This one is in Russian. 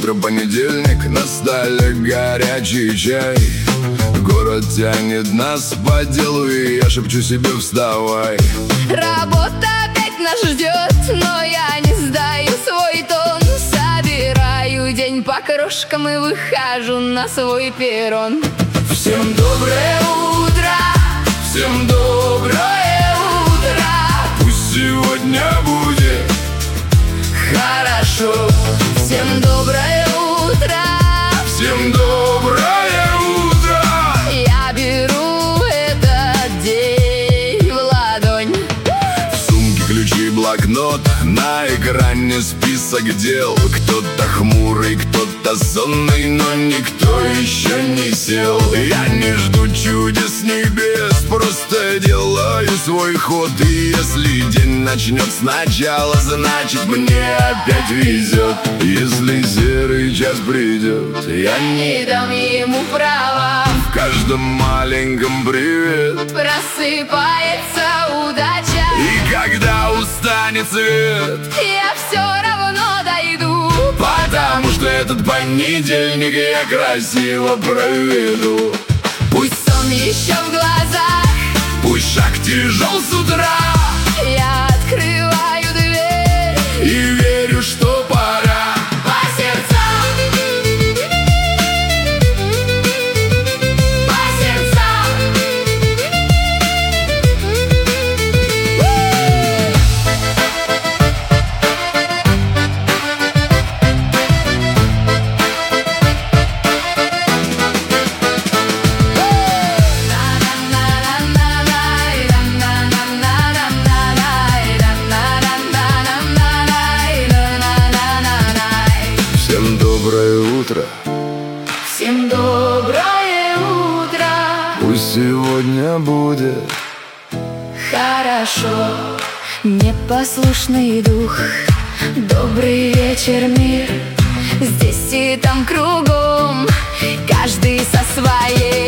Утро, понедельник, на столе горячий чай. Город тянет нас по делу, и я шепчу себе: вставай. Работа опять нас ждет, но я не сдаю свой тон. Собираю день по крошкам и выхожу на свой перрон. Всем доброе утро, всем доброе утро. Пусть сегодня будет хорошо. Всем доброе утро, всем доброе утро. я беру этот день в ладонь. В сумке ключи, блокнот, на экране список дел. Кто-то хмурый, кто-то сонный, но никто еще не сел. Я не жду чудес небес, просто делаю свой ход. И если день начнет сначала, значит мне опять везет. Если серый час придет, я Не дам ему права, в каждом маленьком привет. просыпается удача. И когда устанет свет, Я все равно дойду, потому что этот понедельник я красиво проведу. пусть сон еще в глазах. Пусть шаг тяжел с утра, Я открываю дверь и верю, что пора. по сердцам, по сердцам. Всем доброе утро, Всем доброе утро, пусть сегодня будет хорошо. Непослушный дух, добрый вечер, мир. Здесь и там кругом, каждый со своей